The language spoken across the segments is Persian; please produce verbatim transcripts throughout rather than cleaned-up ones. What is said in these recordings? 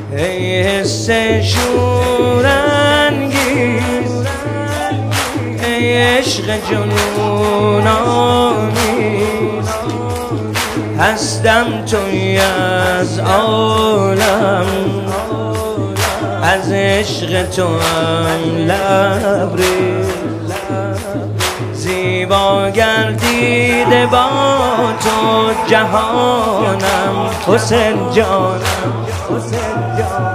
ای حس شورانگیز، ای عشق جنون آمیز، هستم توی از عالم، از عشق تو هم لبریز، زیبا گردیده با تو جهانم، حسین جانم، حسین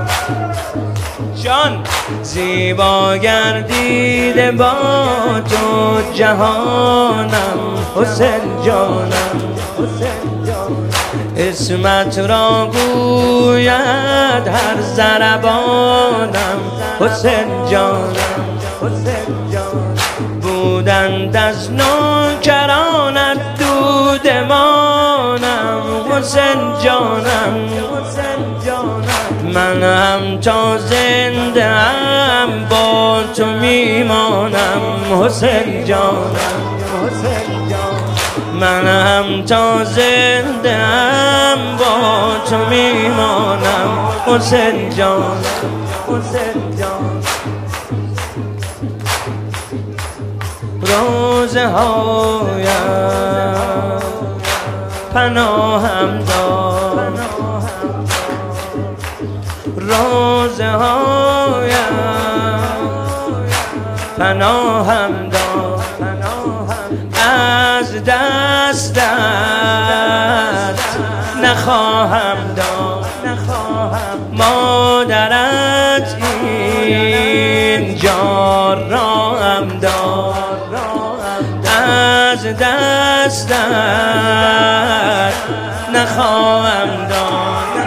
جان، زیبا گردیده با تو جهانم، حسین جانم، حسین جانم، اسمت را گوید هر ضربانم، حسین جانم، حسین جانم، بودند از نوکرانت دودمانم، حسین جانم، حسین جانم، من هم تا زنده هم با تو میمانم، حسین جانم، حسین جانم، من هم تا زنده هم با تو میمانم، حسین جانم، حسین جانم. روزه هایم پناهم داد، روزه هایم پناهم داد، از دستت نخواهم داد، مادرت این جار را هم داد، از دستت نخواهم داد،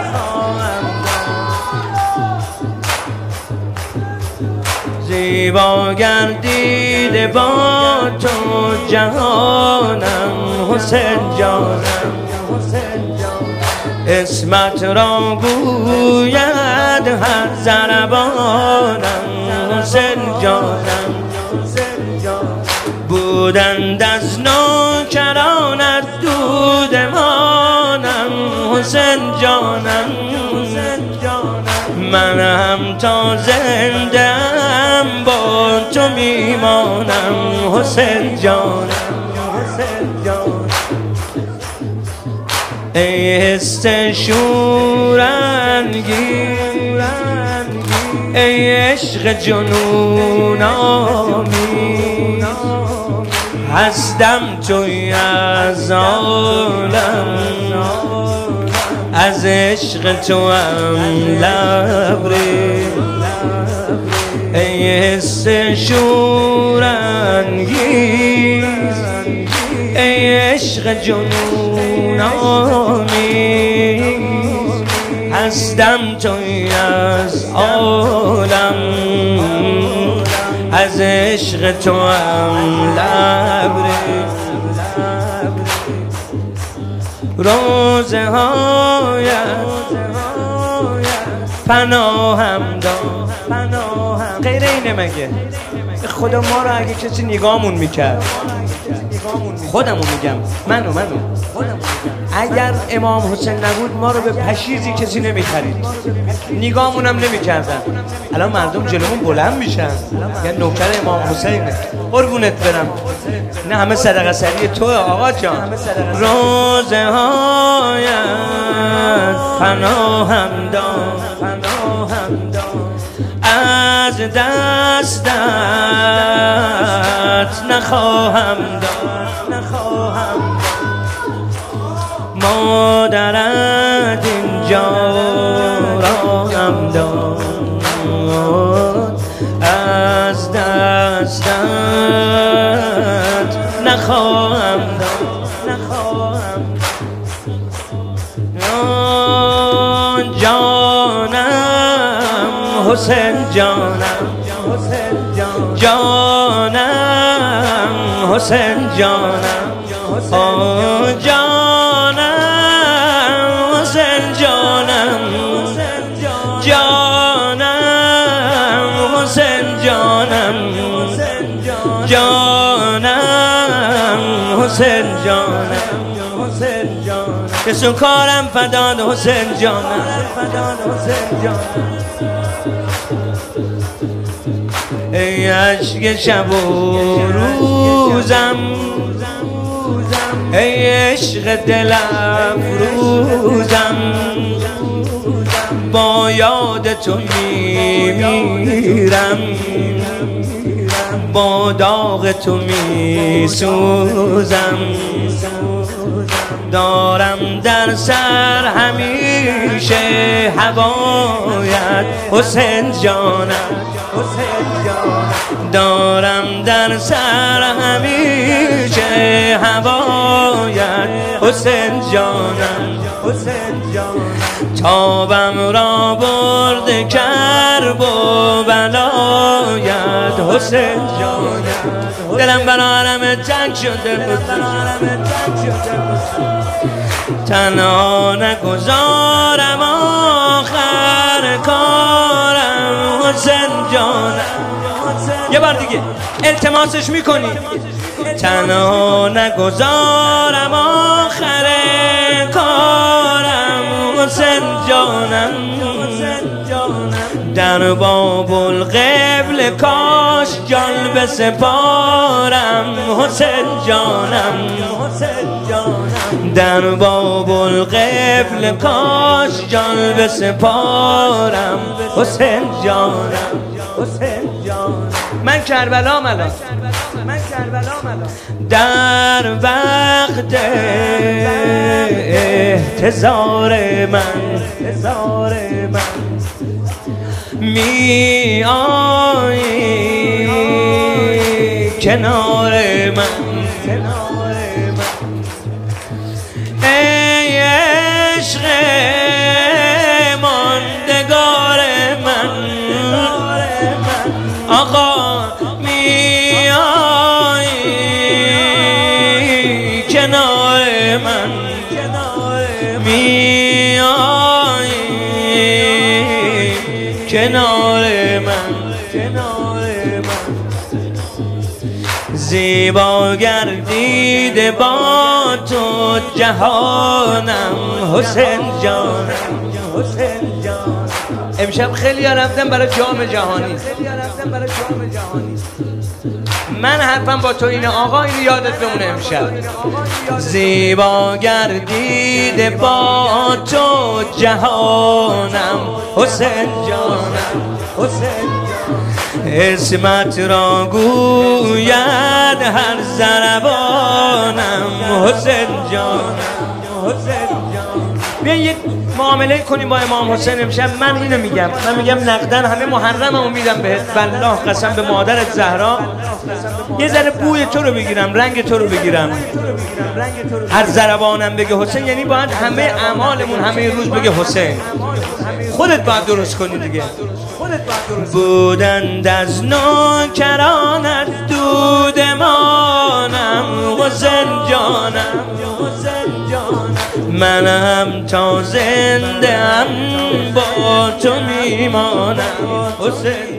زیبا گردیده با تو جهانم، حسین جانم، حسین جانم، اسمت را گوید هر ضربانم، حسین جانم، حسین جانم، بودند از نوکرانت دودمانم، حسین جانم، حسین جانم، من هم تا زنده هم با تو میمانم، حسین جانم، حسین جانم، ای حس شورانگیز، ای عشق جنون آمیز، هستم توی از عالم، از عشق تو هم لبریز، ای حس شورانگیز، ای عشق جنون آمیز، هستم توی از عالم، از عشق تو هم لبریز، روزه هایت پناهم داد، غیر اینه مگه؟ خدا ما رو اگه کسی نگاهمون میکرد، خودمو میگم، منو منو اگر امام حسین نبود ما رو به پشیزی کسی نمیخرید، نگاهمون هم نمیکردن. الان مردم جلومون بلند میشن، یه نوکر امام حسینه، قربونت برم، نه همه صدقه سری توه آقا جان. روزه هایت پناهم داد، از دستت نخواهم داد، مادرت اینجا را هم داد، از دستت نخواهم داد، جانم، حسین جانم، جانم، حسین جانم، آه جانم، حسین جانم، جانم، حسین جانم، جانم، حسین جانم، حسین جانم، کسو کارم فداد حسین جانم. ای عشق شب و روزم، ای عشق دل افروزم، با یاد تو میمیرم، با داغ تو میسوزم. دارم در سر همیشه هوایت حسین جانم، دارم در سر همیشه هوایت حسین جانم. تابم را برده کرب و بلایت حسین جانم. دلم برارم تنگ شده، تنها نگذارم آخر کارم حسین جانم. یه بار دیگه التماسش میکنی، تنها نگذارم آخر کارم حسین جانم. در باب القبل کاش جان بسپارم حسین جانم، در باب القبل کاش جان بسپارم حسین جانم. من کربلا ملام، من کربلا ملام، در وقت احتضار من، احتضار من می آیی کنار من، کنار من. ای عشق ماندگار من، آقا می آیی کنار من، می آیی کنار من، کنار من. زیبا گردیده با تو جهانم حسین جانم، حسین جانم. امشب خیلی ها رفتم برای جام جهانی، من حرفم با تو اینه آقا، اینو یادت بمونه امشب. زیبا گردیده با تو جهانم حسین جانم، حسین جانم. اسمت را گوید هر ضربانم حسین جانم، حسین جانم. بیاین یک معامله کنیم با امام حسین امشب. من اینو میگم، من میگم نقدن همه محرممو میدم بهت، والله قسم به مادرت زهرا، یه ذره بوی تو رو بگیرم، رنگ تو رو بگیرم. هر ضربانم بگه حسین، یعنی باید همه اعمالمون همه روز بگه حسین. خودت باید درست کنی دیگه. بودند از نوکرانت دودمانم حسین جانم، حسین جانم. منم تا زنده ام با تو میمانم حسین.